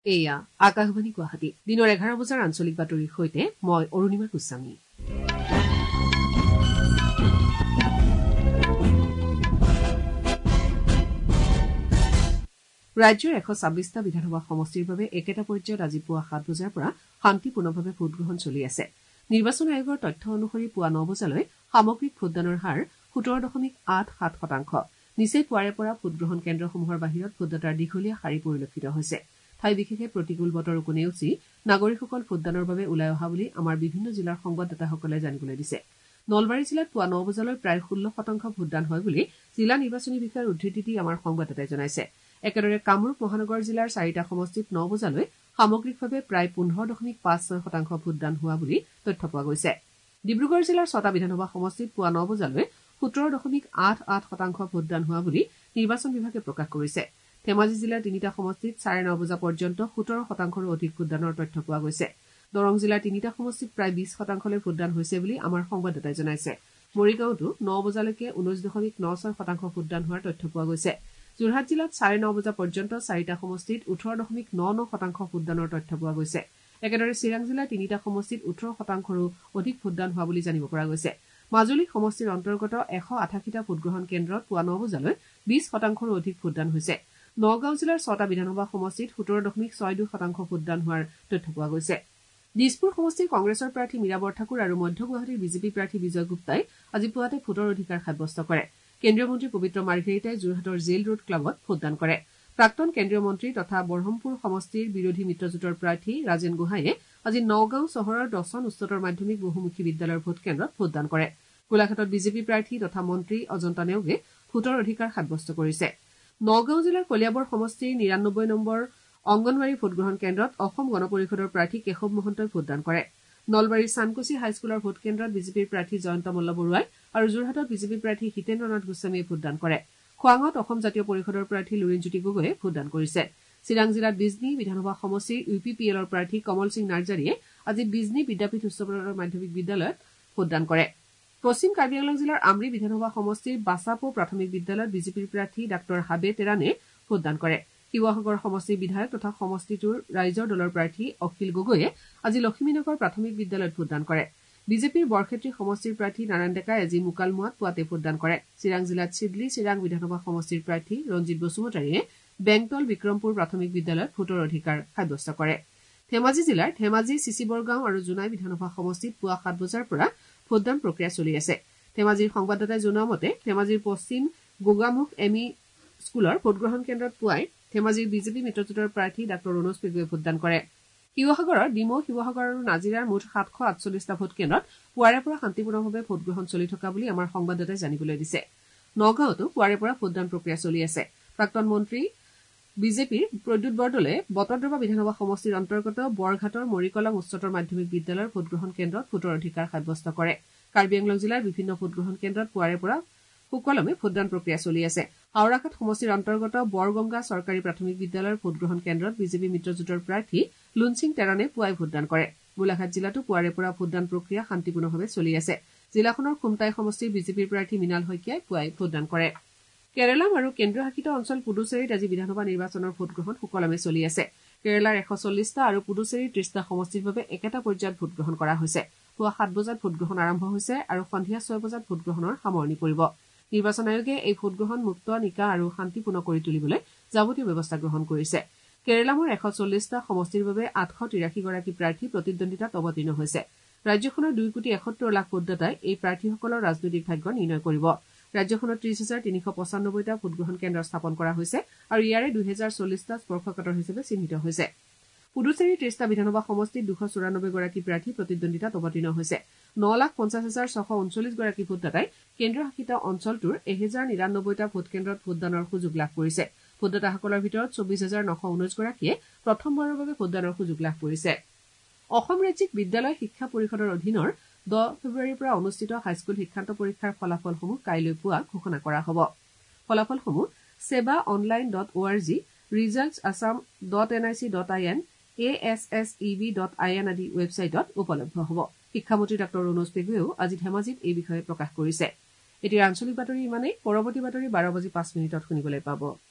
এয়া আকাশবাণী গুৱাহাটী দিনৰ 11 বজাৰ আঞ্চলিক বাতৰিৰ সৈতে মই অৰুণিমা গোস্বামী। ৰাজ্যৰ 126টা বিধানসভা সমষ্টিৰ বাবে একেটা পৰ্যায়ত আজি পুৱা 7 বজাৰ পৰা শান্তিপূৰ্ণভাৱে ভোটগ্ৰহণ চলি আছে। নিৰ্বাচন আয়োগৰ তথ্য অনুসৰি পুৱা 9 বজালৈ সামগ্ৰিক ভোটদানৰ হাৰ 17.87%। নিচেই পুৱাৰে পৰা ভোটগ্ৰহণ কেন্দ্ৰসমূহৰ বাহিৰত ভোটদাতাৰ দীঘলীয়া শাৰী পৰিলক্ষিত হৈছে। ঠাই বিশেষে প্ৰতিকূল বতৰকো নেওচি নাগৰিকসকল ভোটদানৰ বাবে ওলাই অহা বুলি আমাৰ বিভিন্ন জিলাৰ সংবাদদাতাসকলে জানিবলৈ দিছে। নলবাৰী জিলাত পুৱা 9 বজালৈ প্ৰায় 16% ভোটদান হয় বুলি জিলা নিৰ্বাচনী বিষয়াৰ উদ্ধৃতি দি আমাৰ সংবাদদাতাই জনাইছে। একেদৰে কামৰূপ মহানগৰ জিলাৰ 4টা সমষ্টিত 9 বজালৈ সামগ্ৰিকভাৱে প্ৰায় 15.56% ভোটদান হোৱা বুলি তথ্য পোৱা গৈছে। ডিব্ৰুগড় জিলাৰ 6টা বিধানসভা সমষ্টিত পুৱা 9 বজালৈ 17.88% ভোটদান হোৱা বুলি নিৰ্বাচন বিভাগে প্ৰকাশ কৰিছে। ধেমাজি জিলাৰ 3টা সমষ্টিত 9:30 বজা পৰ্যন্ত 17%ৰো অধিক ভোটদানৰ তথ্য পোৱা গৈছে। দৰং জিলাৰ 3টা সমষ্টিত প্ৰায় 20%লৈ ভোটদান হৈছে বুলি আমাৰ সংবাদদাতাই জনাইছে। মৰিগাঁওতো 9 বজালৈকে 19.96% ভোটদান হোৱাৰ তথ্য পোৱা গৈছে। যোৰহাট জিলাত 9:30 বজা পৰ্যন্ত 4টা সমষ্টিত 18.99% ভোটদানৰ তথ্য পোৱা গৈছে। একেদৰে চিৰাং জিলাৰ 3টা সমষ্টিত 18%ৰো অধিক ভোটদান হোৱা বুলি জানিব পৰা গৈছে। মাজুলী সমষ্টিৰ অন্তৰ্গত 188টা ভোটগ্ৰহণ কেন্দ্ৰত পুৱা 9 বজালৈ 20%ৰো অধিক ভোটদান হৈছে। নগাঁও জিলাৰ 6টা বিধানসভা সমষ্টিত 17.62% ভোটদান হোৱাৰ তথ্য পোৱা গৈছে। দিছপুৰ সমষ্টিৰ কংগ্ৰেছৰ প্ৰাৰ্থী মীৰা বৰঠাকুৰ আৰু মধ্য গুৱাহাটীৰ বিজেপি প্ৰাৰ্থী বিজয় গুপ্তাই আজি পুৱাতে ভোটৰ অধিকাৰ সাব্যস্ত কৰে। কেন্দ্ৰীয় মন্ত্ৰী পবিত্ৰ মাৰ্ঘেৰিটাই যোৰহাটৰ জেইল ৰোড ক্লাবত ভোটদান কৰে। প্ৰাক্তন কেন্দ্ৰীয় মন্ত্ৰী তথা বৰহমপুৰ সমষ্টিৰ বিৰোধী মিত্ৰজোঁটৰ প্ৰাৰ্থী ৰাজেন গোহাঁয়ে আজি নগাঁও চহৰৰ 10খন উচ্চতৰ মাধ্যমিক বহুমুখী বিদ্যালয়ৰ ভোটকেন্দ্ৰত ভোটদান কৰে। গোলাঘাটত বিজেপি প্ৰাৰ্থী তথা মন্ত্ৰী অজন্তা নেওগে ভোটৰ অধিকাৰ সাব্যস্ত কৰিছে। নগাঁও জিলাৰ কলিয়াবৰ সমষ্টিৰ 99 নম্বৰ অংগনৱাড়ী ভোটগ্ৰহণ কেন্দ্ৰত অসম গণ পৰিষদৰ প্ৰাৰ্থী কেশৱ মহন্তই ভোটদান কৰে। নলবাৰীৰ চানকুচি হাইস্কুলৰ ভোটকেন্দ্ৰত বিজেপিৰ প্ৰাৰ্থী জয়ন্ত মল্ল বৰুৱাই আৰু যোৰহাটত বিজেপি প্ৰাৰ্থী হিতেন্দ্ৰ নাথ গোস্বামীয়ে ভোটদান কৰে। খোৱাঙত অসম জাতীয় পৰিষদৰ প্ৰাৰ্থী লুৰিণজ্যোতি গগৈয়ে ভোটদান কৰিছে। চিৰাং জিলাত বিজনী বিধানসভা সমষ্টিৰ UPPLৰ প্ৰাৰ্থী কমল সিং নাৰ্জাৰীয়ে আজি বিজনী বিদ্যাপীঠ উচ্চতৰ মাধ্যমিক বিদ্যালয়ত ভোটদান কৰে। পশ্চিম কাৰ্বি আংলং জিলাৰ আমৰি বিধানসভা সমষ্টিৰ বাছাপো প্ৰাথমিক বিদ্যালয়ত বিজেপিৰ প্ৰাৰ্থী ডাঃ হাবে তেৰানে ভোটদান কৰে। শিৱসাগৰ সমষ্টিৰ বিধায়ক তথা সমষ্টিটোৰ ৰাইজৰ দলৰ প্ৰাৰ্থী অখিল গগৈয়ে আজি লক্ষ্মীনগৰ প্ৰাথমিক বিদ্যালয়ত ভোটদান কৰে। বিজেপিৰ বৰক্ষেত্ৰী সমষ্টিৰ প্ৰাৰ্থী নাৰায়ণ ডেকাই আজি মুকালমুৱাত পুৱাতে ভোটদান কৰে। চিৰাং জিলাত চিডলি চিৰাং বিধানসভা সমষ্টিৰ প্ৰাৰ্থী ৰঞ্জিত বসুমতাৰীয়ে বেংতল বিক্ৰমপুৰ প্ৰাথমিক বিদ্যালয়ত ভোটৰ অধিকাৰ সাব্যস্ত কৰে। ধেমাজি জিলাৰ ধেমাজি চিচিবৰগাঁও আৰু জোনাই বিধানসভা সমষ্টিত পুৱা 7 বজাৰ পৰা ভোটদান প্ৰক্ৰিয়া চলি আছে। ধেমাজিৰ সংবাদদাতাই জনোৱা মতে ধেমাজিৰ পশ্চিম গোগামুখ এমই স্কুলৰ ভোটগ্ৰহণ কেন্দ্ৰত পুৱাই ধেমাজিৰ বিজেপি মিত্ৰজোঁটৰ প্ৰাৰ্থী ডাঃ ৰণোজ পেগুৱে ভোটদান কৰে। শিৱসাগৰৰ ডিমৌ শিৱসাগৰ আৰু নাজিৰাৰ মুঠ 748টা ভোটকেন্দ্ৰত পুৱাৰে পৰা শান্তিপূৰ্ণভাৱে ভোটগ্ৰহণ চলি থকা বুলি আমাৰ সংবাদদাতাই জানিবলৈ দিছে। নগাঁৱতো পুৱাৰে পৰা ভোটদান প্ৰক্ৰিয়া চলি আছে। প্ৰাক্তন মন্ত্ৰী বিজেপিৰ প্ৰদ্যুৎ বৰদলৈয়ে বটদ্ৰৱা বিধানসভা সমষ্টিৰ অন্তৰ্গত বৰঘাটৰ মৰিকলং উচ্চতৰ মাধ্যমিক বিদ্যালয়ৰ ভোটগ্ৰহণ কেন্দ্ৰত ভোটৰ অধিকাৰ সাব্যস্ত কৰে। কাৰ্বি আংলং জিলাৰ বিভিন্ন ভোটগ্ৰহণ কেন্দ্ৰত পুৱাৰে পৰা সুকলমে ভোটদান প্ৰক্ৰিয়া চলি আছে। হাওৰাঘাট সমষ্টিৰ অন্তৰ্গত বৰগংগা চৰকাৰী প্ৰাথমিক বিদ্যালয়ৰ ভোটগ্ৰহণ কেন্দ্ৰত বিজেপি মিত্ৰজোঁটৰ প্ৰাৰ্থী লুনচিং তেৰানে পুৱাই ভোটদান কৰে। গোলাঘাট জিলাতো পুৱাৰে পৰা ভোটদান প্ৰক্ৰিয়া শান্তিপূৰ্ণভাৱে চলি আছে। জিলাখনৰ খুমটাই সমষ্টিৰ বিজেপিৰ প্ৰাৰ্থী মৃণাল শইকীয়াই পুৱাই ভোটদান কৰে। কেৰালাম আৰু কেন্দ্ৰীয় শাসিত অঞ্চল পুডুচেৰীত আজি বিধানসভা নিৰ্বাচনৰ ভোটগ্ৰহণ সুকলমে চলি আছে। কেৰালাৰ 140টা আৰু পুডুচেৰীৰ 30টা সমষ্টিৰ বাবে একেটা পৰ্যায়ত ভোটগ্ৰহণ কৰা হৈছে। পুৱা 7 বজাত ভোটগ্ৰহণ আৰম্ভ হৈছে আৰু সন্ধিয়া 6 বজাত ভোটগ্ৰহণৰ সামৰণি পৰিব। নিৰ্বাচন আয়োগে এই ভোটগ্ৰহণ মুক্ত নিকা আৰু শান্তিপূৰ্ণ কৰি তুলিবলৈ যাৱতীয় ব্যৱস্থা গ্ৰহণ কৰিছে। কেৰালামৰ 140টা সমষ্টিৰ বাবে 883 গৰাকী প্ৰাৰ্থী প্ৰতিদ্বন্দ্বিতাত অৱতীৰ্ণ হৈছে। ৰাজ্যখনৰ 2,71,00,000 ভোটদাতাই এই প্ৰাৰ্থীসকলৰ ৰাজনৈতিক ভাগ্য নিৰ্ণয় কৰিব। ৰাজ্যখনত 30,395টা ভোটগ্ৰহণ কেন্দ্ৰ স্থাপন কৰা হৈছে আৰু ইয়াৰে 2040টা স্পৰ্শকাতৰ হিচাপে চিহ্নিত হৈছে। পুডুচেৰীৰ 30টা বিধানসভা সমষ্টিত 294 গৰাকী প্ৰাৰ্থী প্ৰতিদ্বন্দ্বিতাত অৱতীৰ্ণ হৈছে। 9,50,639 গৰাকী ভোটদাতাই কেন্দ্ৰীয় শাসিত অঞ্চলটোৰ 1099টা ভোটকেন্দ্ৰত ভোটদানৰ সুযোগ লাভ কৰিছে। ভোটদাতাসকলৰ ভিতৰত 24,919 গৰাকীয়ে প্ৰথমবাৰৰ বাবে ভোটদানৰ সুযোগ লাভ কৰিছে। অসম ৰাজ্যিক বিদ্যালয় শিক্ষা পৰিষদৰ অধীনৰ 10 ফেব্ৰুৱাৰীৰ পৰা অনুষ্ঠিত হাইস্কুল শিক্ষান্ত পৰীক্ষাৰ ফলাফলসমূহ কাইলৈ পুৱা ঘোষণা কৰা হ'ব। ফলাফলসমূহ sebaonline.org, resultsassam.nic.in, ASSEB.in আদি ৱেবছাইটত উপলব্ধ হ'ব। শিক্ষামন্ত্ৰী ডাঃ ৰণোজ পেগুৱেও আজি ধেমাজিত এই বিষয়ে প্ৰকাশ কৰিছে। এতিয়া আঞ্চলিক বাতৰি ইমানেই। পৰৱৰ্তী বাতৰি 12:05 শুনিবলৈ পাব।